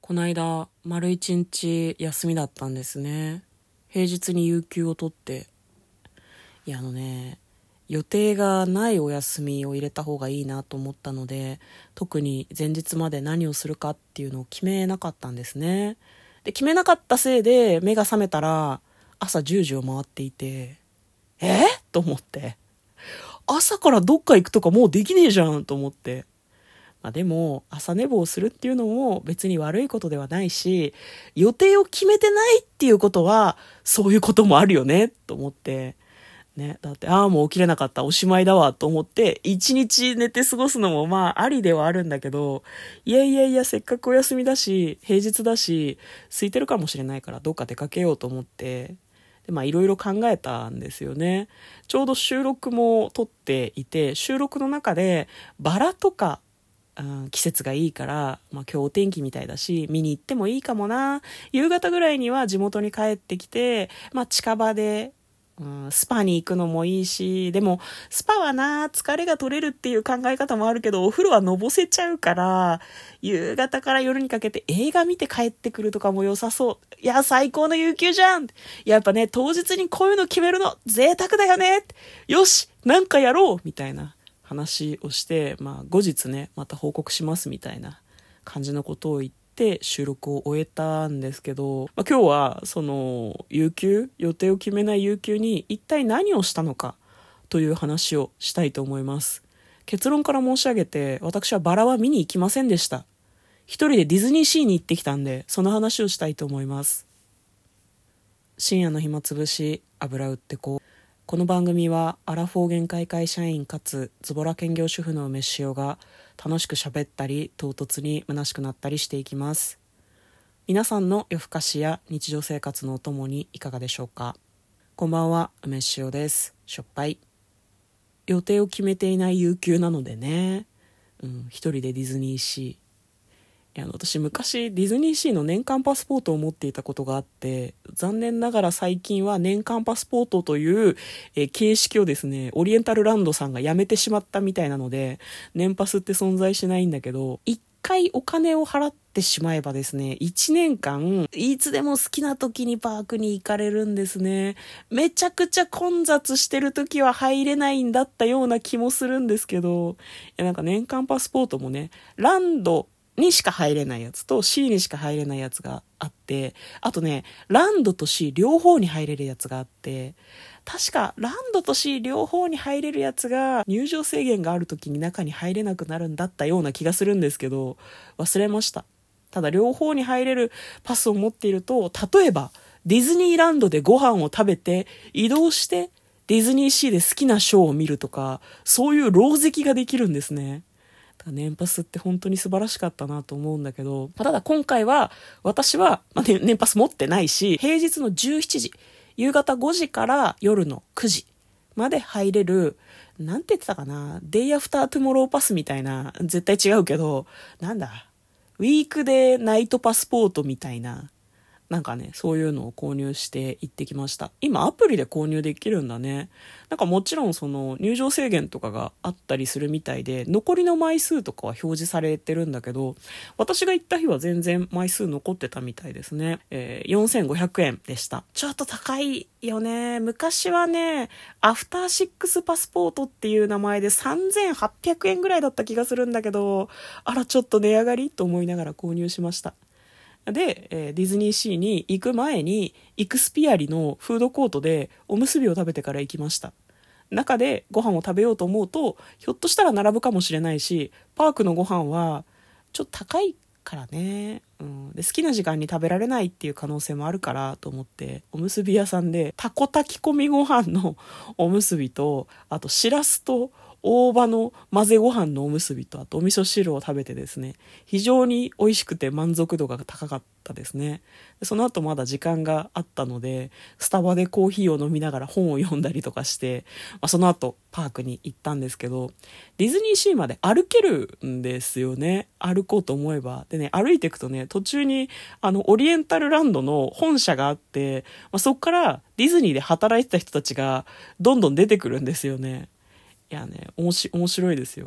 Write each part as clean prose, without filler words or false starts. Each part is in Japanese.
この間、丸一日休みだったんですね。平日に有給を取って。予定がないお休みを入れた方がいいなと思ったので、特に前日まで何をするかっていうのを決めなかったんですね。で、決めなかったせいで目が覚めたら朝10時を回っていて、と思って。朝からどっか行くとかもうできねえじゃんと思って。でも朝寝坊するっていうのも別に悪いことではないし、予定を決めてないっていうことはそういうこともあるよねと思ってね。だってもう起きれなかった、おしまいだわと思って一日寝て過ごすのもありではあるんだけど、いやせっかくお休みだし平日だし空いてるかもしれないからどっか出かけようと思って、でいろいろ考えたんですよね。ちょうど収録も撮っていて、収録の中でバラとか季節がいいから、今日お天気みたいだし見に行ってもいいかもな、夕方ぐらいには地元に帰ってきて、近場で、スパに行くのもいいし、でもスパは疲れが取れるっていう考え方もあるけど、お風呂はのぼせちゃうから、夕方から夜にかけて映画見て帰ってくるとかも良さそう。いや最高の有給じゃん。やっぱね、当日にこういうの決めるの贅沢だよね。よしなんかやろうみたいな話をして、後日ねまた報告しますみたいな感じのことを言って収録を終えたんですけど、今日はその有給、予定を決めない有給に一体何をしたのかという話をしたいと思います。結論から申し上げて、私はバラは見に行きませんでした。一人でディズニーシーに行ってきたんで、その話をしたいと思います。深夜の暇つぶし、油売ってこう。この番組はアラフォー限界会社員かつズボラ兼業主婦の梅塩が楽しく喋ったり唐突に虚しくなったりしていきます。皆さんの夜更かしや日常生活のお供にいかがでしょうか。こんばんは、梅塩です。しょっぱい。予定を決めていない有給なのでね、一人でディズニーシー、私昔ディズニーシーの年間パスポートを持っていたことがあって、残念ながら最近は年間パスポートという、形式をですね、オリエンタルランドさんがやめてしまったみたいなので、年パスって存在しないんだけど、一回お金を払ってしまえばですね、1年間いつでも好きな時にパークに行かれるんですね。めちゃくちゃ混雑してる時は入れないんだったような気もするんですけど、年間パスポートもね、ランドにしか入れないやつと C にしか入れないやつがあって、あとね、ランドと C 両方に入れるやつがあって、確かランドと C 両方に入れるやつが入場制限がある時に中に入れなくなるんだったような気がするんですけど、忘れました。ただ両方に入れるパスを持っていると、例えばディズニーランドでご飯を食べて移動してディズニーシーで好きなショーを見るとか、そういう浪跡ができるんですね。年パスって本当に素晴らしかったなと思うんだけど、ただ今回は私は、年パス持ってないし、平日の17時、夕方5時から夜の9時まで入れる、なんて言ってたかな、デイアフタートゥモローパスみたいな、絶対違うけど、ウィークデーナイトパスポートみたいな、そういうのを購入して行ってきました。今アプリで購入できるんだね。もちろんその入場制限とかがあったりするみたいで、残りの枚数とかは表示されてるんだけど、私が行った日は全然枚数残ってたみたいですね。4500円でした。ちょっと高いよね。昔はね、アフターシックスパスポートっていう名前で3800円ぐらいだった気がするんだけど、ちょっと値上がりと思いながら購入しました。で、ディズニーシーに行く前にイクスピアリのフードコートでおむすびを食べてから行きました。中でご飯を食べようと思うと、ひょっとしたら並ぶかもしれないし、パークのご飯はちょっと高いからね、で好きな時間に食べられないっていう可能性もあるからと思って、おむすび屋さんでタコ炊き込みご飯のおむすびと、あとしらすと大葉の混ぜご飯のおむすびと、あとお味噌汁を食べてですね、非常に美味しくて満足度が高かったですね。でその後まだ時間があったので、スタバでコーヒーを飲みながら本を読んだりとかして、その後パークに行ったんですけど、ディズニーシーまで歩けるんですよね。歩こうと思えば。でね、歩いていくとね、途中にオリエンタルランドの本社があって、そこからディズニーで働いてた人たちがどんどん出てくるんですよね。いやね、面白いですよ。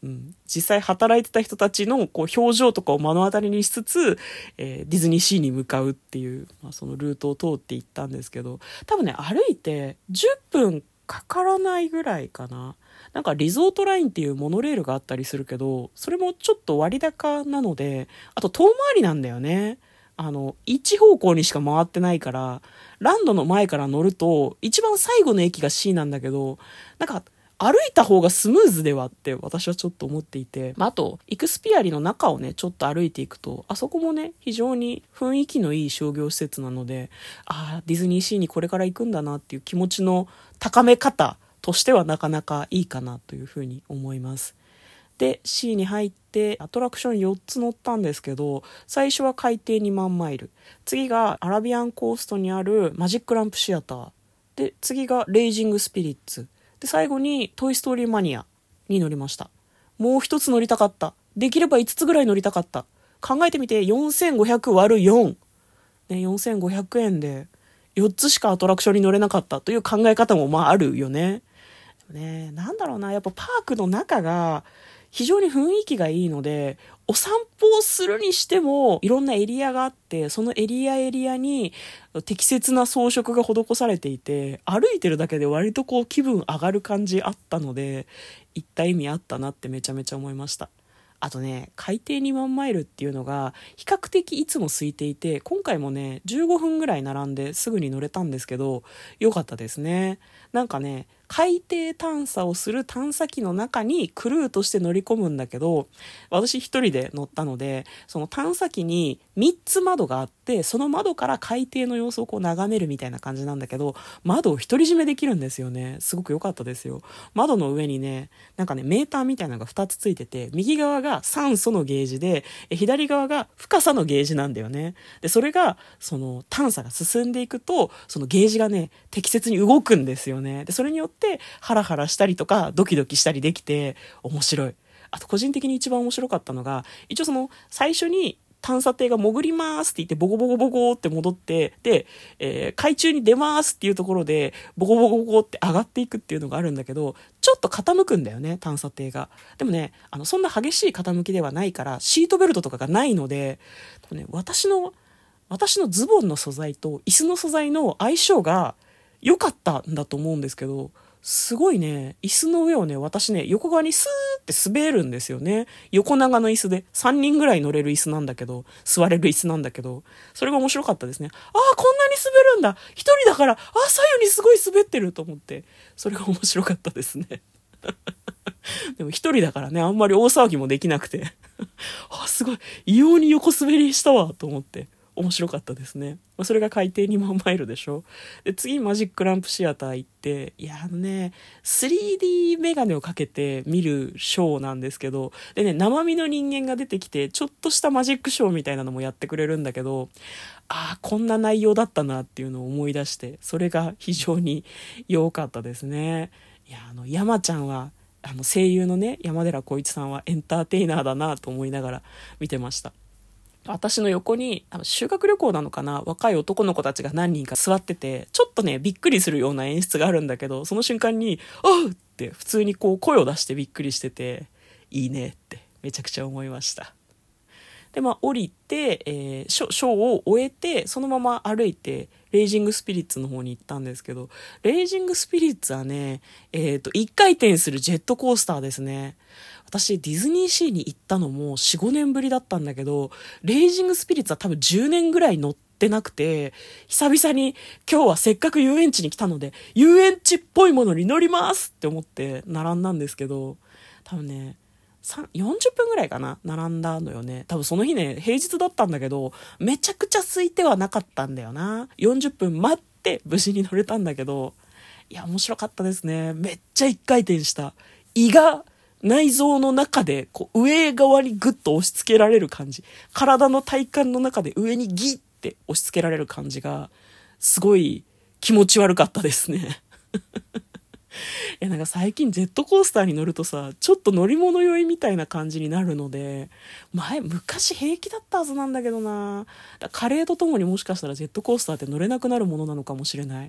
実際働いてた人たちのこう表情とかを目の当たりにしつつ、ディズニーシーに向かうっていう、そのルートを通って行ったんですけど、多分ね、歩いて10分かからないぐらいかな。なんかリゾートラインっていうモノレールがあったりするけど、それもちょっと割高なので、あと遠回りなんだよね。一方向にしか回ってないから、ランドの前から乗ると、一番最後の駅が C なんだけど、なんか、歩いた方がスムーズではって私はちょっと思っていて、あと、イクスピアリの中をね、ちょっと歩いていくと、あそこもね、非常に雰囲気のいい商業施設なので、ディズニーシーにこれから行くんだなっていう気持ちの高め方としてはなかなかいいかなというふうに思います。で C に入ってアトラクション4つ乗ったんですけど、最初は海底2万マイル、次がアラビアンコーストにあるマジックランプシアターで、次がレイジングスピリッツで、最後にトイストーリーマニアに乗りました。もう一つ乗りたかった。できれば5つぐらい乗りたかった。考えてみて、4500割る4、ね、4500円で4つしかアトラクションに乗れなかったという考え方もあるよね。なんだろうな、やっぱパークの中が非常に雰囲気がいいので、お散歩をするにしてもいろんなエリアがあって、そのエリアに適切な装飾が施されていて、歩いてるだけで割とこう気分上がる感じあったので、行った意味あったなってめちゃめちゃ思いました。あとね、海底2万マイルっていうのが比較的いつも空いていて、今回もね15分ぐらい並んですぐに乗れたんですけど、良かったですね。なんかね、海底探査をする探査機の中にクルーとして乗り込むんだけど、私一人で乗ったので、その探査機に3つ窓があって、その窓から海底の様子をこう眺めるみたいな感じなんだけど、窓を独り占めできるんですよね。すごく良かったですよ。窓の上にね、なんかね、メーターみたいなのが2つついてて、右側が酸素のゲージで、左側が深さのゲージなんだよね。で、それがその探査が進んでいくと、そのゲージがね、適切に動くんですよね。で、それによってハラハラしたりとかドキドキしたりできて面白い。あと個人的に一番面白かったのが、一応その最初に探査艇が潜りますって言ってボコボコボコって戻って、で、海中に出ますっていうところでボコボコボコって上がっていくっていうのがあるんだけど、ちょっと傾くんだよね、探査艇が。でもね、そんな激しい傾きではないから、シートベルトとかがないので、私のズボンの素材と椅子の素材の相性が良かったんだと思うんですけど、すごいね、椅子の上をね、私ね、横側にスーって滑るんですよね。横長の椅子で、3人ぐらい乗れる椅子なんだけど、座れる椅子なんだけど、それが面白かったですね。こんなに滑るんだ。一人だから、左右にすごい滑ってると思って、それが面白かったですね。でも一人だからね、あんまり大騒ぎもできなくて、すごい、異様に横滑りしたわ、と思って。面白かったですね。それが海底2万マイルでしょ。で、次マジックランプシアター行って、3D メガネをかけて見るショーなんですけど、でね、生身の人間が出てきて、ちょっとしたマジックショーみたいなのもやってくれるんだけど、こんな内容だったなっていうのを思い出して、それが非常に良かったですね。山ちゃんは、声優のね、山寺宏一さんはエンターテイナーだなと思いながら見てました。私の横に修学旅行なのかな、若い男の子たちが何人か座ってて、ちょっとねびっくりするような演出があるんだけど、その瞬間におうって普通にこう声を出してびっくりしてて、いいねってめちゃくちゃ思いました。で降りて、ショーを終えてそのまま歩いてレイジングスピリッツの方に行ったんですけど、レイジングスピリッツはね、1回転するジェットコースターですね。私ディズニーシーに行ったのも 4,5 年ぶりだったんだけど、レイジングスピリッツは多分10年ぐらい乗ってなくて、久々に今日はせっかく遊園地に来たので遊園地っぽいものに乗りますって思って並んだんですけど、多分ね40分ぐらいかな並んだのよね。多分その日ね平日だったんだけど、めちゃくちゃ空いてはなかったんだよな。40分待って無事に乗れたんだけど、いや面白かったですね。めっちゃ一回転した。胃が内臓の中でこう上側にグッと押し付けられる感じ、体の体幹の中で上にギッて押し付けられる感じがすごい気持ち悪かったですね。なんか最近ジェットコースターに乗るとさ、ちょっと乗り物酔いみたいな感じになるので、昔平気だったはずなんだけどな。加齢とともにもしかしたらジェットコースターって乗れなくなるものなのかもしれない。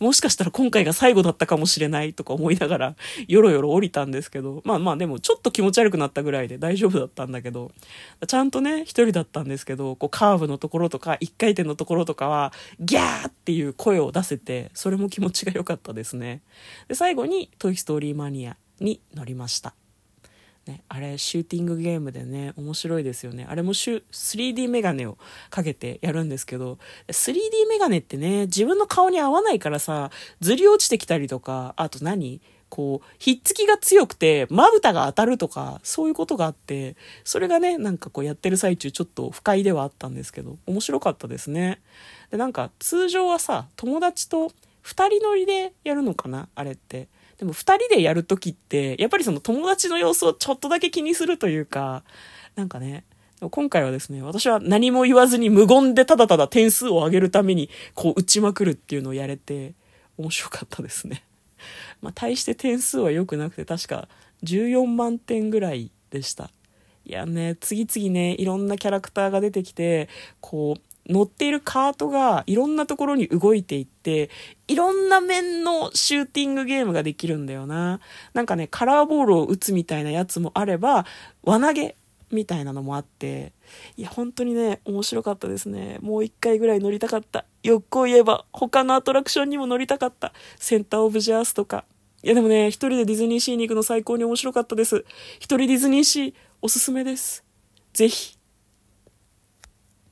もしかしたら今回が最後だったかもしれないとか思いながら、よろよろ降りたんですけど、まあまあでもちょっと気持ち悪くなったぐらいで大丈夫だったんだけど、ちゃんとね、一人だったんですけど、こうカーブのところとか、一回転のところとかは、ギャーっていう声を出せて、それも気持ちが良かったですね。で、最後にトイストーリーマニアに乗りました。ね、あれシューティングゲームでね面白いですよね。あれも3D メガネをかけてやるんですけど、 3D メガネってね自分の顔に合わないからさ、ずり落ちてきたりとか、あとこうひっつきが強くてまぶたが当たるとか、そういうことがあって、それがねなんかこうやってる最中ちょっと不快ではあったんですけど、面白かったですね。でなんか通常はさ友達と2人乗りでやるのかなあれって。でも二人でやるときって、やっぱりその友達の様子をちょっとだけ気にするというか、なんかね、今回はですね、私は何も言わずに無言でただただ点数を上げるために、こう打ちまくるっていうのをやれて、面白かったですね。まあ、大して点数は良くなくて、確か14万点ぐらいでした。いやね、次々ね、いろんなキャラクターが出てきて、こう、乗っているカートがいろんなところに動いていって、いろんな面のシューティングゲームができるんだよな。なんかね、カラーボールを打つみたいなやつもあれば、輪投げみたいなのもあって、いや、本当にね、面白かったですね。もう一回ぐらい乗りたかった。欲を言えば、他のアトラクションにも乗りたかった。センターオブジャースとか。いやでもね、一人でディズニーシーに行くの最高に面白かったです。一人ディズニーシー、おすすめです。ぜひ。